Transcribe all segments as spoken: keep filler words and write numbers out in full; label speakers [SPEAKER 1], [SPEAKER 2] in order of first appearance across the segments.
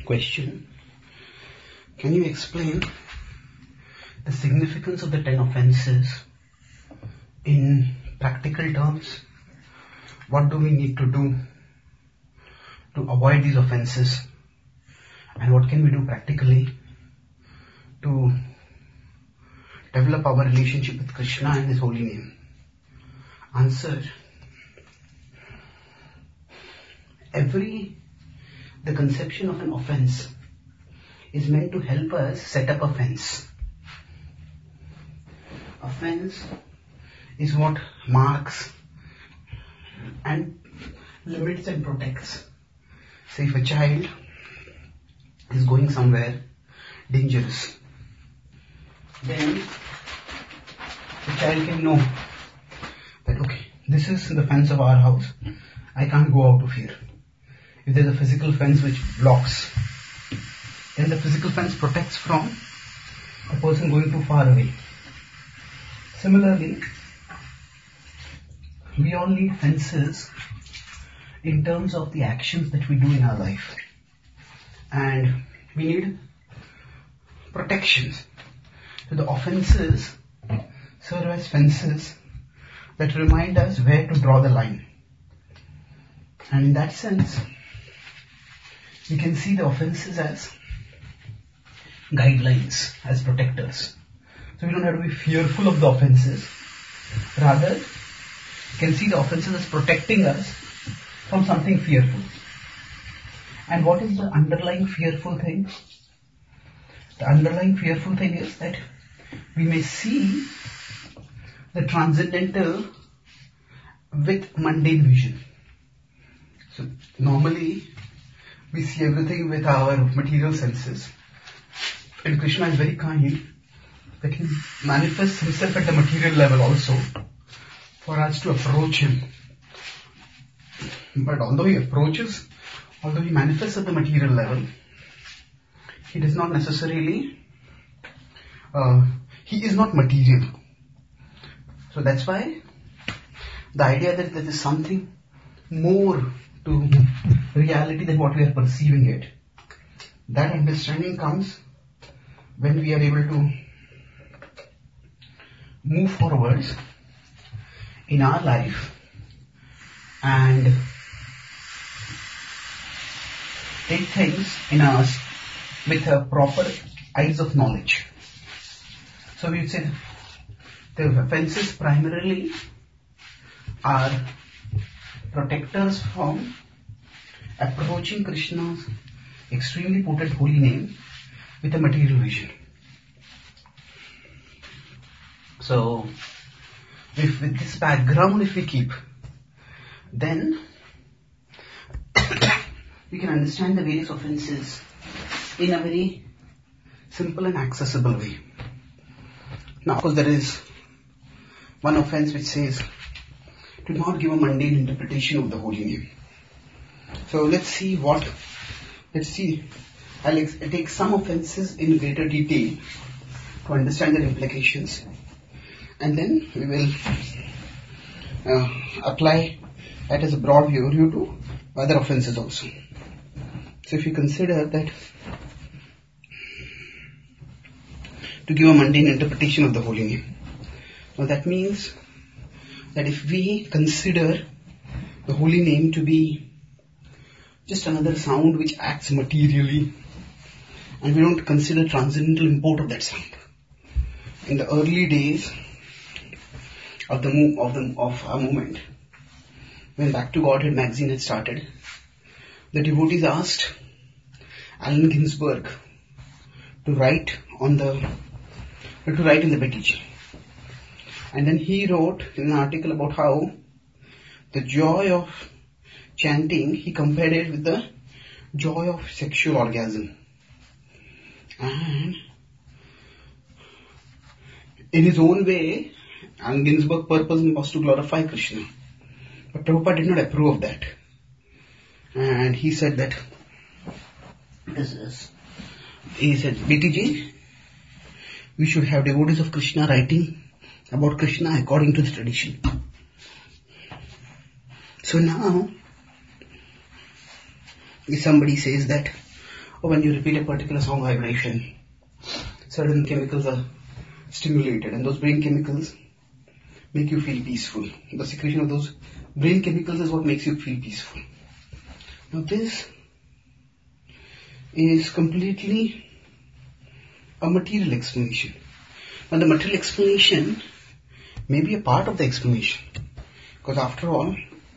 [SPEAKER 1] Question: can you explain the significance of the ten offenses in practical terms? What do we need to do to avoid these offenses, and what can we do practically to develop our relationship with Krishna and His holy name? Answer: every the conception of an offense is meant to help us set up a fence. Offense is what marks and limits and protects. Say if a child is going somewhere dangerous, then the child can know that, okay, this is the fence of our house, I can't go out of here. If there's a physical fence which blocks, then the physical fence protects from a person going too far away. Similarly, we all need fences in terms of the actions that we do in our life. And we need protections. So the offenses serve as fences that remind us where to draw the line. And in that sense, we can see the offenses as guidelines, as protectors. So we don't have to be fearful of the offenses. Rather, we can see the offenses as protecting us from something fearful. And what is the underlying fearful thing? The underlying fearful thing is that we may see the transcendental with mundane vision. So normally we see everything with our material senses. And Krishna is very kind that He manifests Himself at the material level also for us to approach Him. But although He approaches, although He manifests at the material level, He does not necessarily, uh, He is not material. So that's why the idea that there is something more to reality than what we are perceiving it, that understanding comes when we are able to move forwards in our life and take things in us with a proper eyes of knowledge. So we would say the offenses primarily are protectors from approaching Krishna's extremely potent holy name with a material vision. So, if with this background if we keep, then we can understand the various offenses in a very simple and accessible way. Now, of course, there is one offense which says, do not give a mundane interpretation of the holy name. So let's see what, let's see, I'll ex- take some offenses in greater detail to understand their implications, and then we will uh, apply that as a broad view to other offenses also. So if you consider that to give a mundane interpretation of the holy name, now that means that if we consider the holy name to be just another sound which acts materially, and we don't consider transcendental import of that sound. In the early days of the move, of the of our movement, when Back to Godhead magazine had started, the devotees asked Allen Ginsberg to write on the to write in the Betiji. And then he wrote in an article about how the joy of chanting, he compared it with the joy of sexual orgasm. And in his own way, Allen Ginsberg's purpose was to glorify Krishna. But Prabhupada did not approve of that. And he said that, this is, he said, B T G, we should have devotees of Krishna writing about Krishna according to the tradition. So now, if somebody says that, or when you repeat a particular sound vibration, certain chemicals are stimulated, and those brain chemicals make you feel peaceful. The secretion of those brain chemicals is what makes you feel peaceful. Now this is completely a material explanation. Now the material explanation may be a part of the explanation, because after all,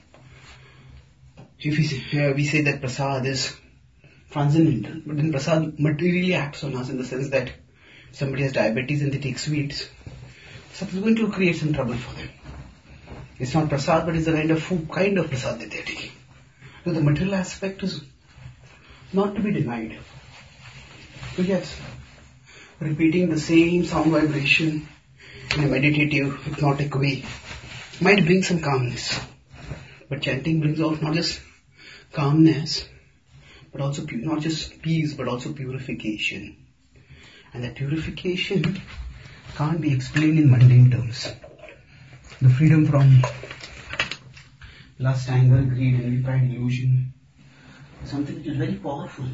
[SPEAKER 1] if we say, uh, we say that prasad is transcendental, but then prasad materially acts on us in the sense that somebody has diabetes and they take sweets, so it's going to create some trouble for them. It's not prasad, but it's the kind of food, kind of prasad that they are taking. So the material aspect is not to be denied. So yes, repeating the same sound vibration in a meditative, hypnotic way might bring some calmness. But chanting brings out not just calmness, but also pu- not just peace, but also purification. And that purification can't be explained in mundane terms. The freedom from lust, anger, greed, envy, pride, illusion is something which is very powerful.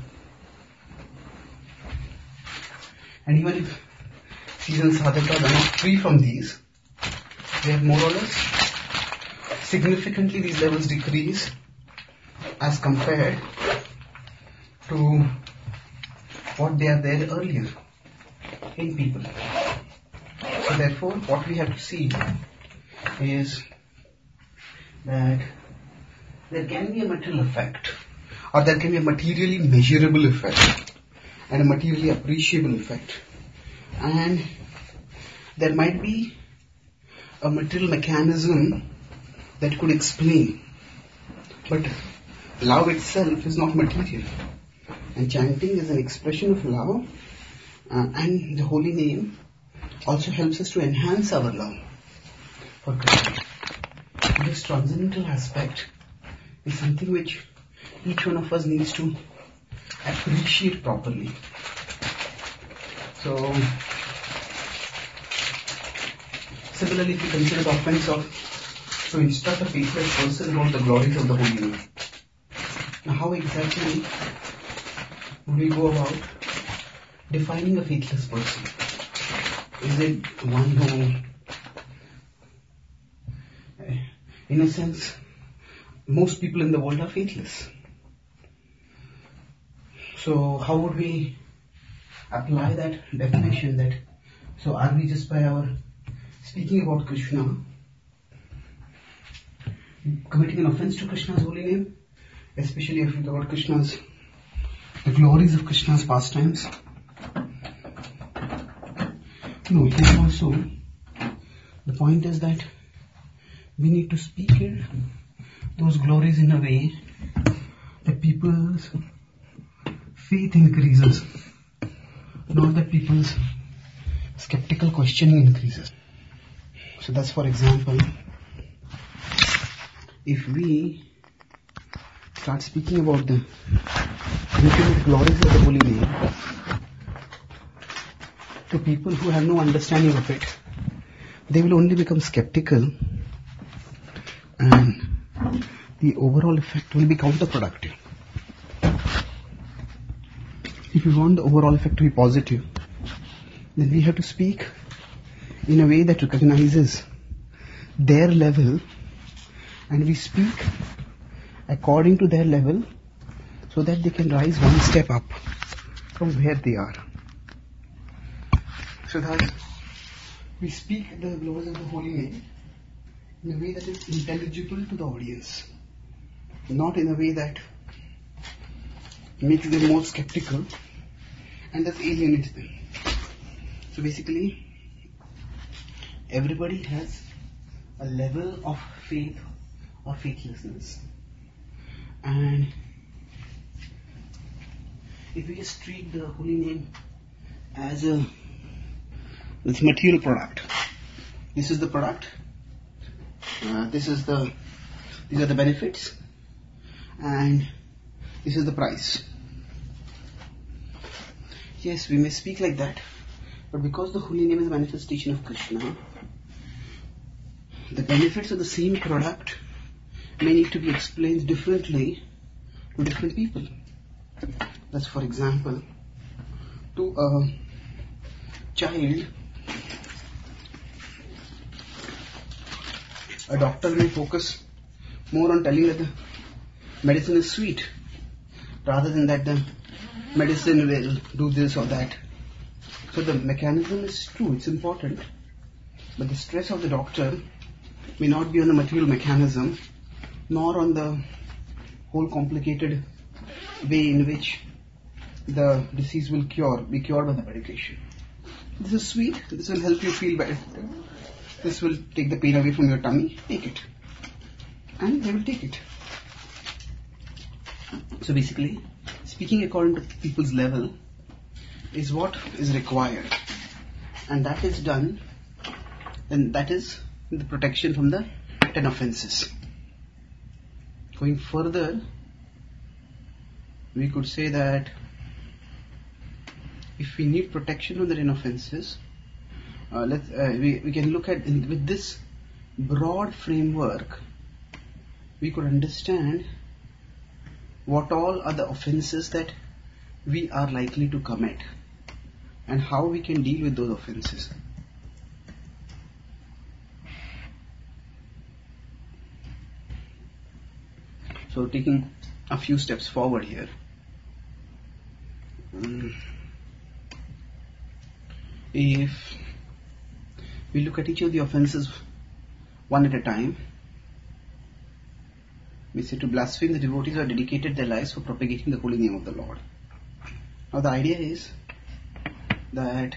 [SPEAKER 1] And even if seasoned sadhakas are not free from these, they have more or less significantly these levels decrease as compared to what they are there earlier in people. So therefore, what we have to see is that there can be a material effect, or there can be a materially measurable effect and a materially appreciable effect, and there might be a material mechanism that could explain, but love itself is not material, and chanting is an expression of love, uh, and the holy name also helps us to enhance our love for Krishna. This transcendental aspect is something which each one of us needs to appreciate properly. So, similarly, if we consider the offense of to instruct a faithless person about the glories of the holy name. Now, how exactly would we go about defining a faithless person? Is it one who, in a sense, most people in the world are faithless. So how would we apply that definition that, so are we just by our speaking about Krishna, committing an offense to Krishna's holy name, especially if we talk about Krishna's, the glories of Krishna's pastimes? No, here also, the point is that we need to speak it, those glories in a way that people's faith increases, not that people's skeptical questioning increases. So that's, for example, if we start speaking about the the glories of the holy name to people who have no understanding of it, they will only become skeptical, and the overall effect will be counterproductive. If we want the overall effect to be positive, then we have to speak in a way that recognizes their level, and we speak according to their level so that they can rise one step up from where they are. So that we speak the glories of the holy name in a way that is intelligible to the audience, not in a way that makes them more skeptical and thus alienates them. So basically, everybody has a level of faith or faithlessness, and if we just treat the holy name as a this material product, this is the product, uh, this is the these are the benefits, and this is the price. Yes, we may speak like that, but because the holy name is a manifestation of Krishna, the benefits of the same product may need to be explained differently to different people. That's for example, to a child, a doctor may focus more on telling that the medicine is sweet rather than that the medicine will do this or that. So the mechanism is true, it's important, but the stress of the doctor may not be on the material mechanism nor on the whole complicated way in which the disease will cure, be cured by the medication. This is sweet, this will help you feel better, this will take the pain away from your tummy, take it. And they will take it. So basically, speaking according to people's level is what is required. And that is done, and that is the protection from the ten offenses. Going further, we could say that if we need protection from the ten offenses, uh, let's, uh, we, we can look at, in, with this broad framework, we could understand what all are the offenses that we are likely to commit and how we can deal with those offenses. So taking a few steps forward here. Um, if we look at each of the offenses one at a time, we say to blaspheme the devotees who have dedicated their lives for propagating the holy name of the Lord. Now the idea is that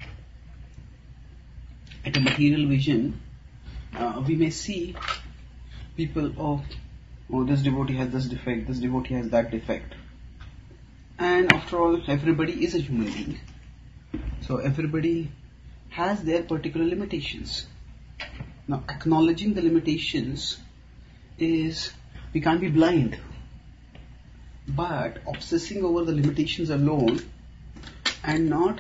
[SPEAKER 1] at a material vision, uh, we may see people, oh, oh, this devotee has this defect, this devotee has that defect. And after all, everybody is a human being. So everybody has their particular limitations. Now acknowledging the limitations is, we can't be blind. But obsessing over the limitations alone and not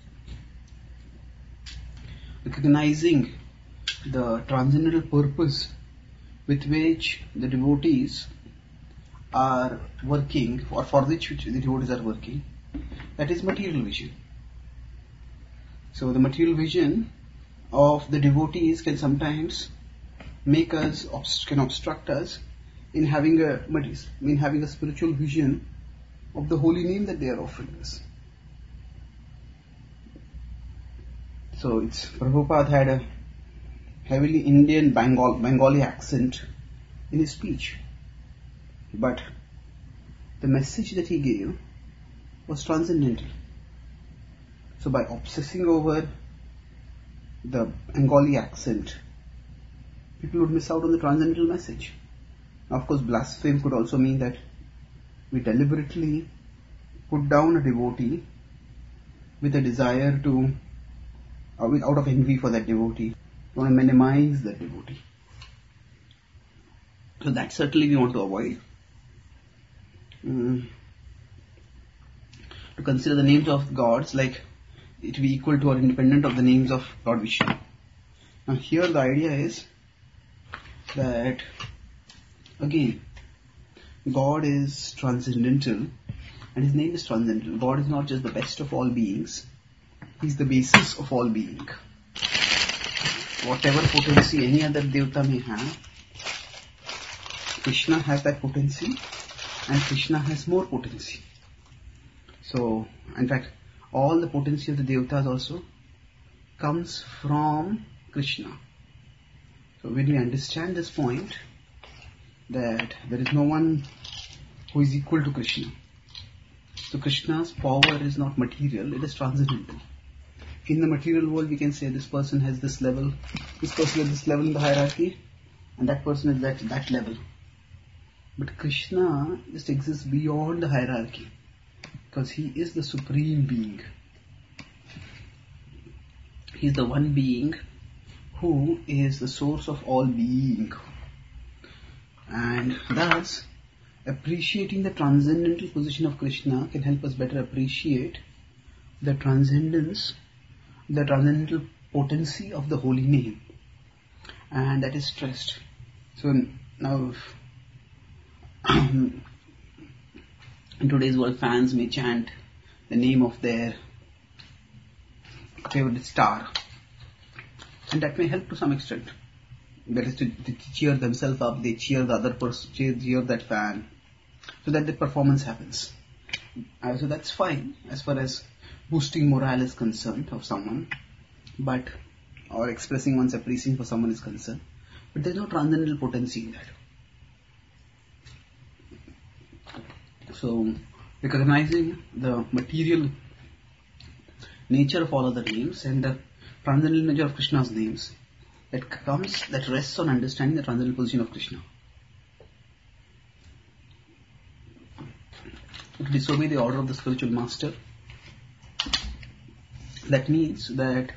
[SPEAKER 1] recognizing the transcendental purpose with which the devotees are working, or for which the devotees are working, that is material vision. So the material vision of the devotees can sometimes make us, can obstruct us in having a in having a spiritual vision of the holy name that they are offering us. So it's Prabhupada had a heavily Indian Bengal, Bengali accent in his speech, but the message that he gave was transcendental. So by obsessing over the Bengali accent, people would miss out on the transcendental message. Now, of course, blaspheme could also mean that we deliberately put down a devotee with a desire to, uh, out of envy for that devotee, we want to minimize that devotee. So that certainly we want to avoid. Mm. To consider the names of gods like it to be equal to or independent of the names of Lord Vishnu. Now here the idea is that again, God is transcendental and His name is transcendental. God is not just the best of all beings, He is the basis of all being. Whatever potency any other Devata may have, Krishna has that potency and Krishna has more potency. So, in fact, all the potency of the Devatas also comes from Krishna. So when we understand this point, that there is no one who is equal to Krishna. So Krishna's power is not material, it is transcendental. In the material world we can say this person has this level, this person has this level in the hierarchy, and that person is that, that level. But Krishna just exists beyond the hierarchy, because He is the supreme being. He is the one being who is the source of all being. And thus, appreciating the transcendental position of Krishna can help us better appreciate the transcendence, the transcendental potency of the holy name. And that is stressed. So now, In today's world, fans may chant the name of their favorite star, and that may help to some extent. That is to, to cheer themselves up, they cheer the other person, cheer, cheer that fan, so that the performance happens. Uh, so that's fine as far as boosting morale is concerned of someone, but or expressing one's appreciation for someone is concerned. But there's no transcendental potency in that. So, recognizing the material nature of all other names and the transcendental nature of Krishna's names, that comes, that rests on understanding the transcendental position of Krishna. To disobey the order of the spiritual master, that means that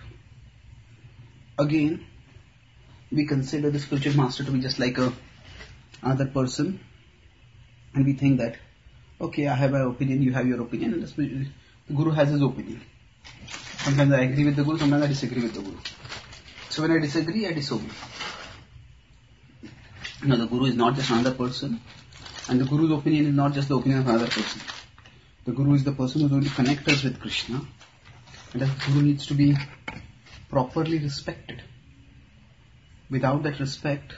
[SPEAKER 1] again we consider the spiritual master to be just like a another person, and we think that okay, I have my opinion, you have your opinion, and the, the Guru has his opinion. Sometimes I agree with the Guru, sometimes I disagree with the Guru. So when I disagree, I disobey. No, the Guru is not just another person, and the Guru's opinion is not just the opinion of another person. The Guru is the person who is going to connect us with Krishna, and that Guru needs to be properly respected. Without that respect,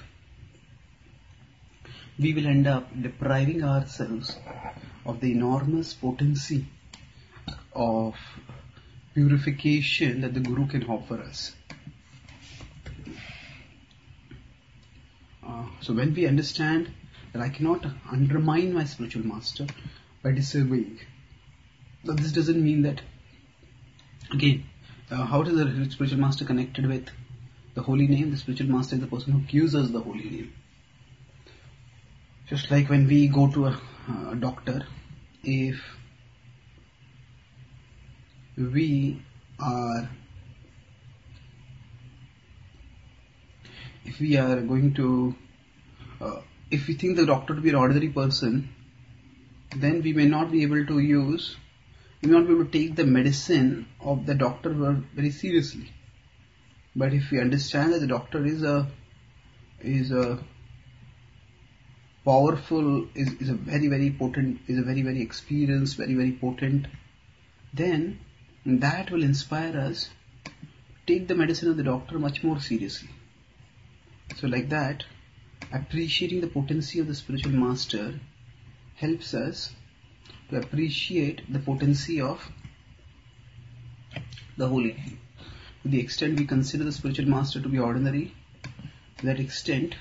[SPEAKER 1] we will end up depriving ourselves of the enormous potency of purification that the Guru can offer us. Uh, so when we understand that I cannot undermine my spiritual master by disobeying, but this doesn't mean that, again, uh, how is the spiritual master connected with the holy name? The spiritual master is the person who gives us the holy name. Just like when we go to a, a doctor, if we are if we are going to uh, if we think the doctor to be an ordinary person, then we may not be able to use we may not be able to take the medicine of the doctor very seriously. But if we understand that the doctor is a is a powerful, is, is a very very potent, is a very very experienced, very very potent, then that will inspire us to take the medicine of the doctor much more seriously. So like that, appreciating the potency of the spiritual master helps us to appreciate the potency of the holy name. To the extent we consider the spiritual master to be ordinary, to that extent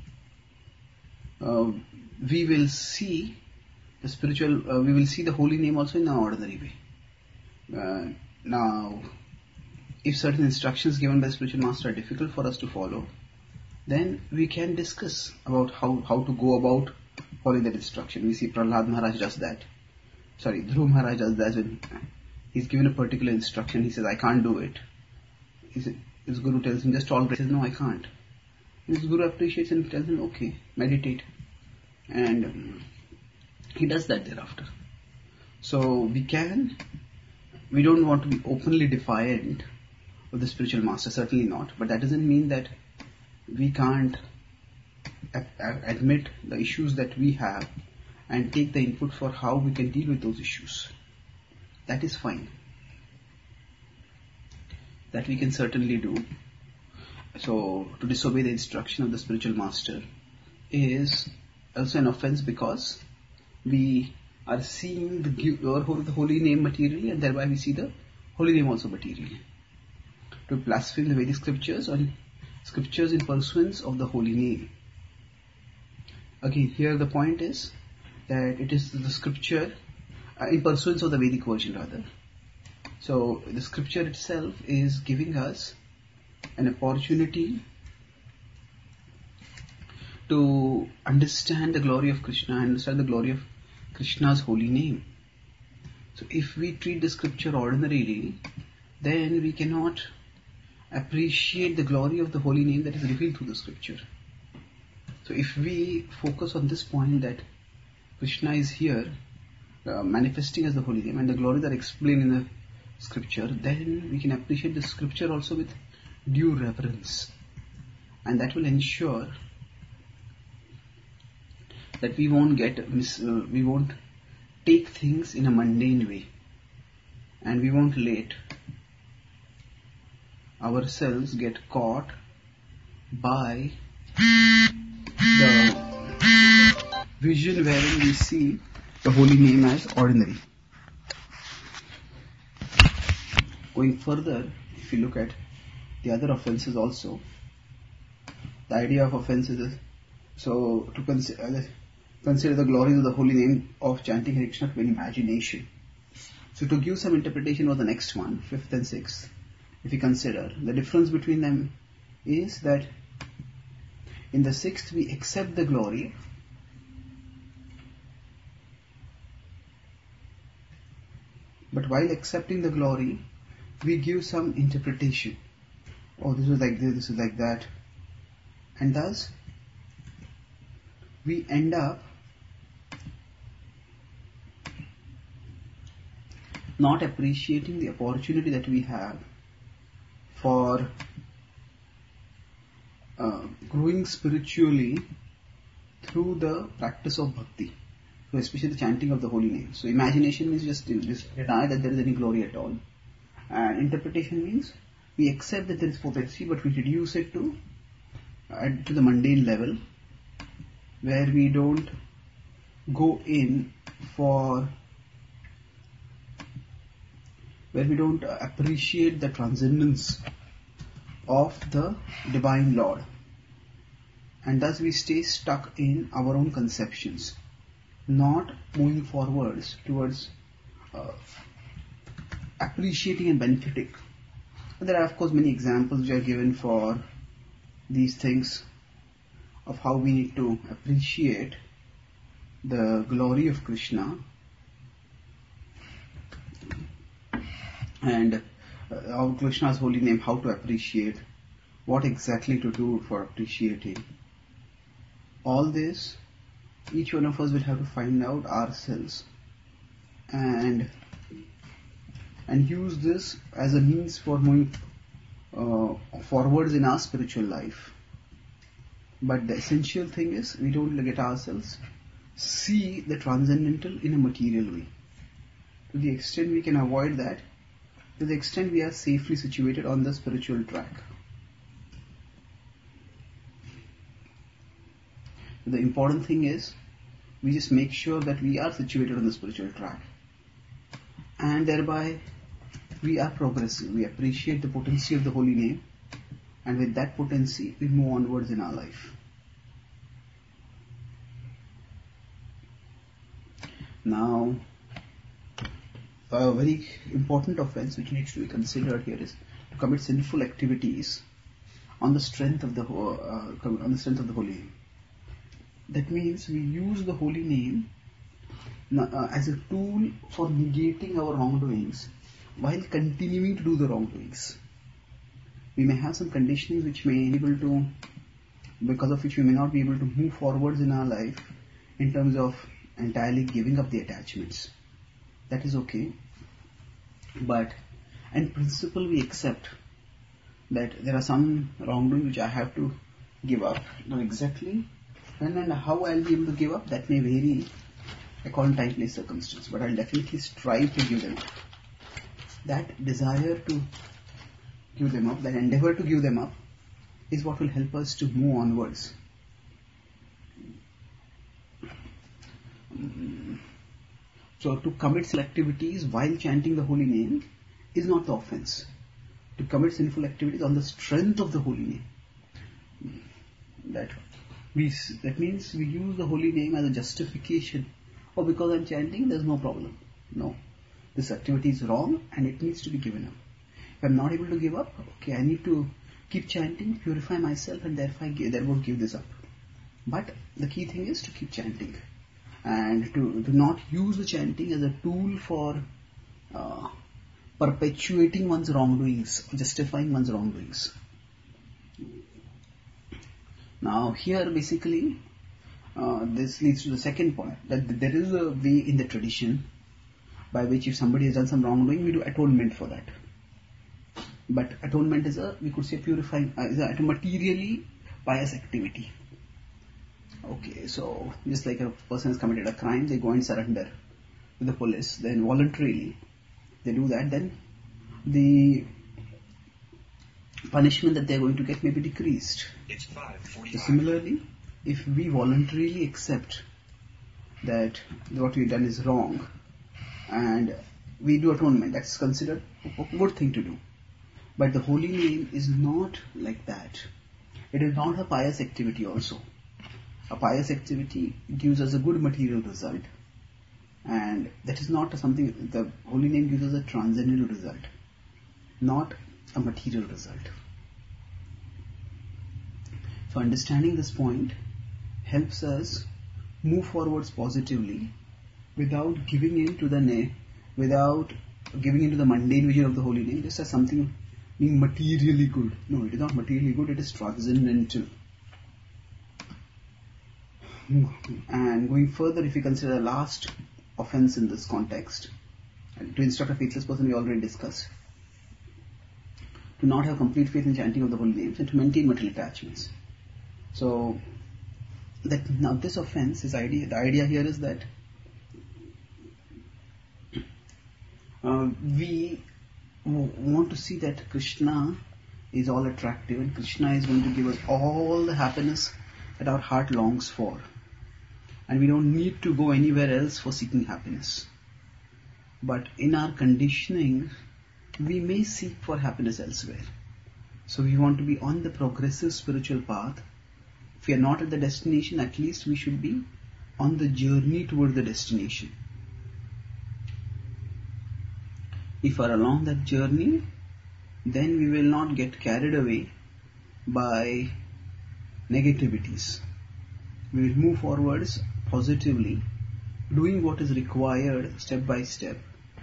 [SPEAKER 1] uh, we will see the spiritual, uh, we will see the holy name also in an ordinary way. Uh, now, if certain instructions given by the spiritual master are difficult for us to follow, then we can discuss about how, how to go about following that instruction. We see Prahlad Maharaj does that. Sorry, Dhruv Maharaj does that when he's given a particular instruction. He says, I can't do it. His, his Guru tells him, just tolerate. He says, no, I can't. His Guru appreciates and tells him, okay, meditate. And um, he does that thereafter. So we can, we don't want to be openly defiant of the spiritual master, certainly not. But that doesn't mean that we can't a- a- admit the issues that we have and take the input for how we can deal with those issues. That is fine. That we can certainly do. So, to disobey the instruction of the spiritual master is also an offense because we are seeing the, the holy name materially, and thereby we see the holy name also materially. To blaspheme the Vedic scriptures or scriptures in pursuance of the holy name. Again, here the point is that it is the scripture uh, in pursuance of the Vedic version rather. So the scripture itself is giving us an opportunity to understand the glory of Krishna, understand the glory of Krishna's holy name. So if we treat the scripture ordinarily, then we cannot appreciate the glory of the holy name that is revealed through the scripture. So if we focus on this point that Krishna is here uh, manifesting as the holy name and the glories are explained in the scripture, then we can appreciate the scripture also with due reverence, and that will ensure that we won't get mis- uh, we won't take things in a mundane way, and we won't let ourselves get caught by the vision wherein we see the holy name as ordinary. Going further, if you look at the other offenses also, the idea of offenses is, so to consider, consider the glories of the holy name of chanting Hare Krishna in imagination. So to give some interpretation of the next one, fifth and sixth, if you consider, the difference between them is that in the sixth we accept the glory, but while accepting the glory, we give some interpretation. Oh, this is like this, this is like that. And thus, we end up not appreciating the opportunity that we have for uh, growing spiritually through the practice of bhakti. So especially the chanting of the holy name. So imagination means just, just deny that there is any glory at all. And interpretation means we accept that there is potency, but we reduce it to uh, to the mundane level, where we don't go in for, where we don't uh, appreciate the transcendence of the Divine Lord, and thus we stay stuck in our own conceptions, not moving forwards towards uh, appreciating and benefiting. And there are of course many examples which are given for these things of how we need to appreciate the glory of Krishna, and uh, how Krishna's holy name, how to appreciate, what exactly to do for appreciating. All this, each one of us will have to find out ourselves and and use this as a means for moving uh, forwards in our spiritual life. But the essential thing is we don't let ourselves see the transcendental in a material way. To the extent we can avoid that, to the extent we are safely situated on the spiritual track. The important thing is we just make sure that we are situated on the spiritual track, and thereby we are progressing. We appreciate the potency of the holy name, and with that potency we move onwards in our life. Now, a very important offense which needs to be considered here is to commit sinful activities on the strength of the uh, on the strength of the holy name. That means we use the holy name uh, as a tool for negating our wrongdoings while continuing to do the wrongdoings. We may have some conditionings which may be able to, because of which we may not be able to move forwards in our life in terms of entirely giving up the attachments. That is okay. But in principle we accept that there are some wrongdoings which I have to give up. Now exactly when and how I'll be able to give up, that may vary according to time, place, circumstance, but I'll definitely strive to give them up. That desire to give them up, that endeavor to give them up, is what will help us to move onwards. So to commit sinful activities while chanting the holy name is not the offense. To commit sinful activities on the strength of the holy name, that we that means we use the holy name as a justification. Oh, because I'm chanting, there's no problem. No, this activity is wrong and it needs to be given up. If I'm not able to give up, okay, I need to keep chanting, purify myself, and therefore therefore give this up. But the key thing is to keep chanting, and to, to not use the chanting as a tool for uh, perpetuating one's wrongdoings, justifying one's wrongdoings. Now here basically uh, this leads to the second point, that there is a way in the tradition by which if somebody has done some wrongdoing, we do atonement for that. But atonement is a, we could say purifying, uh, is a materially pious activity. Okay, so just like a person has committed a crime, they go and surrender with the police, then voluntarily they do that, then the punishment that they are going to get may be decreased.
[SPEAKER 2] It's five forty-five.
[SPEAKER 1] So similarly, if we voluntarily accept that what we've done is wrong and we do atonement, that's considered a good thing to do. But the holy name is not like that. It is not a pious activity also. A pious activity gives us a good material result, and that is not something, the holy name gives us a transcendental result, not a material result. So understanding this point helps us move forwards positively without giving in to the name, without giving into the mundane vision of the holy name just as something being materially good. No, it is not materially good, it is transcendental. And going further, if we consider the last offense in this context, to instruct a faithless person we already discussed, to not have complete faith in chanting of the holy names and to maintain material attachments. So that now this offense is idea. The idea here is that uh, we w- want to see that Krishna is all attractive and Krishna is going to give us all the happiness that our heart longs for, and we don't need to go anywhere else for seeking happiness. But in our conditioning, we may seek for happiness elsewhere. So we want to be on the progressive spiritual path. If we are not at the destination, at least we should be on the journey toward the destination. If we are along that journey, then we will not get carried away by negativities. We will move forwards positively, doing what is required step by step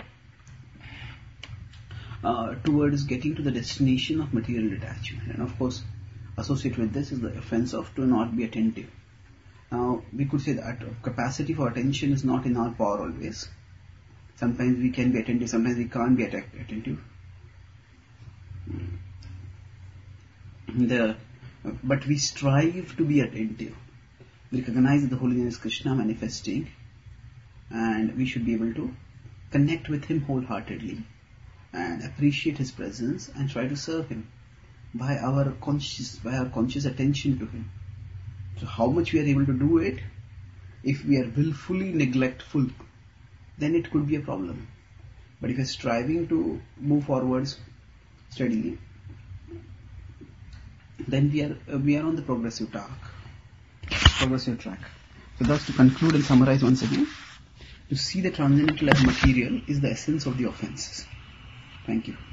[SPEAKER 1] uh, towards getting to the destination of material detachment. And of course, associated with this is the offense of to not be attentive. Now, we could say that capacity for attention is not in our power always. Sometimes we can be attentive, sometimes we can't be attentive. The, but we strive to be attentive. We recognize that the holy name is Krishna manifesting, and we should be able to connect with Him wholeheartedly and appreciate His presence and try to serve Him by our conscious, by our conscious attention to Him. So how much we are able to do it, if we are willfully neglectful, then it could be a problem. But if we are striving to move forwards steadily, then we are uh, we are on the progressive track. Progressive track. So thus, to conclude and summarize once again, to see the transcendental as material is the essence of the offenses. Thank you.